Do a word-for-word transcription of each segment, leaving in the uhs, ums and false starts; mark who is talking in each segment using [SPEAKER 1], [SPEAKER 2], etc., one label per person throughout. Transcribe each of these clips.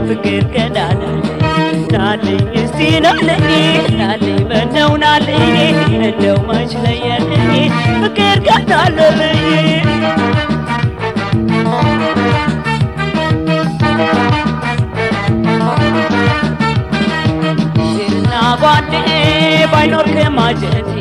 [SPEAKER 1] ፍቅር ገዳለ ናልኝ እስቲ ናልኝ ናልኝ በነው ናልኝ እንደው መች ለየልኝ ፍቅር ገዳለልኝ ሲርና ጓዴ ባይኖር ከማጀቴ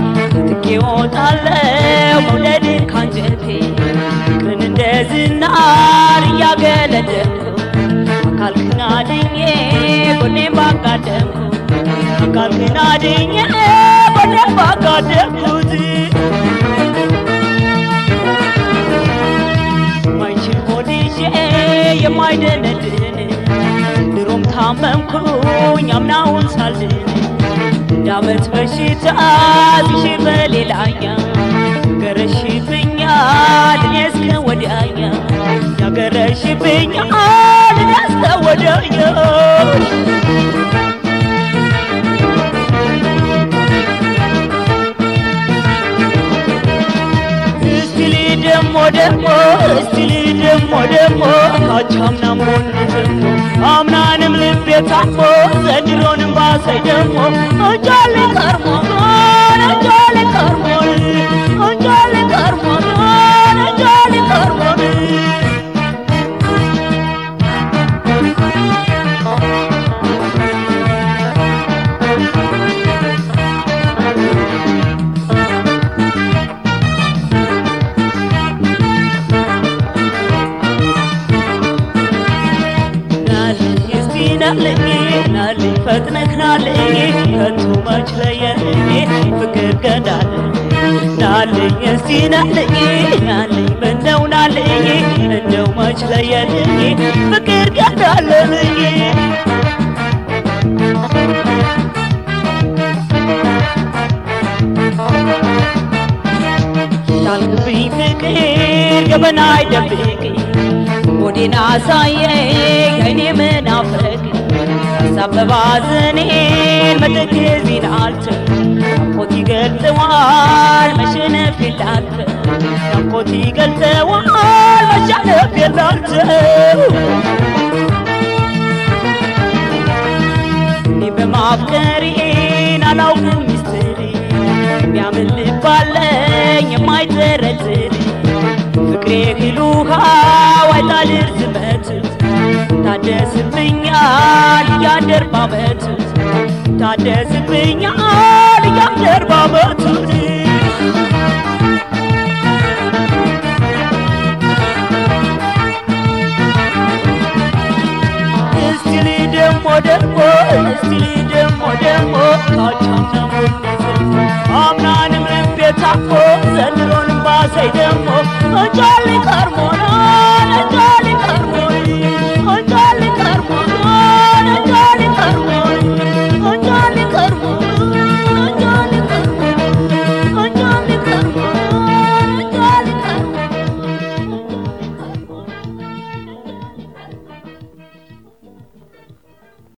[SPEAKER 1] ትኬዎታለው መውደድ ካንጀቴ ግን እንደ ዝናር እያገለደምኩ አካልክን አድኜ ጎኔን ባጋደምኩ አካልክን አድኜ ጎኔን ባጋደምኩት ማይችል ሆድዬ የማይደነድን ድሮም ታመምኩኝ አምናውን ሳልድን እንዳመት በሽታ ሲሽር በሌላኛ ገረሽብኛል እኔ እስከ ወዲያኛ ያገረሽብኛል እኔ እስከ ወዲያኛ እስቲ ደሞ ደሞ እስቲ ደሞ ደሞ ካቻምናም ሆነ ደሞ አምናንም ልቤ ታሞ ዘንድሮንም ባሰይ ደሞ አንጃሌ ከርሞ አንጃሌ ከርሞ አንጃሌ ከርሞ አንጃሌ ከርሞ ናልኝ ናልኝ ፈጥነህ ናልኝ ከቶ መች ለየልኝ ፍቅር ገዳለ ናልኝ እስቲ ናልኝ ናልኝ በነው ናልኝ እንደው መች ለየልኝ ፍቅር ገዳለልኝ ታልክብኝ ፍቅር ገበና አይደብቅኝ ወዴና ሳየኝ አይኔ መናፈቅ ሳበባ ዘኔን መተከዜን አልተ ናፍቆት ይገልጠዋል መሸነፍ የላንተ ናፍቆት ይገልጠዋል መሸነፍ የላንተ እኔ በማፍቀሬን አላውቅም ሚስጥር የሚያምን ልብ አለኝ የማይጠረጥር ፍቅሬ ግሉሃ ዋይታል ርዝመት ታደስብኛል እያደር ባመት ታደስብኛል እያደር ባመት እስቲ ደሞ ደሞ እስቲ ደሞ ደሞ ካቻምናም አምናንም ልቤ ታሞ ዘንድሮንም ባሰይ ደሞ አንጃሌ ከርሞ አንጃሌ